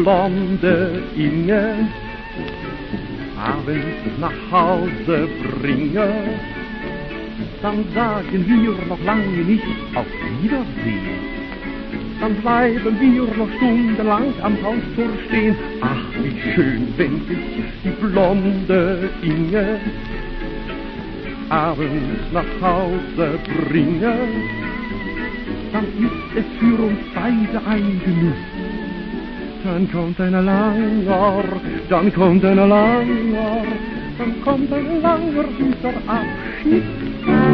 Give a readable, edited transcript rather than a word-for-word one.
blonde Inge abends nach Hause bringe, dann sagen wir noch lange nicht auf Wiedersehen. Dann bleiben wir noch stundenlang am Haustor stehen. Ach, wie schön, wenn ich die blonde Inge abends nach Hause bringe, dann ist es für uns beide ein Genuss. Dann kommt ein langer, dann kommt ein langer, dann kommt ein langer, süßer Abschied.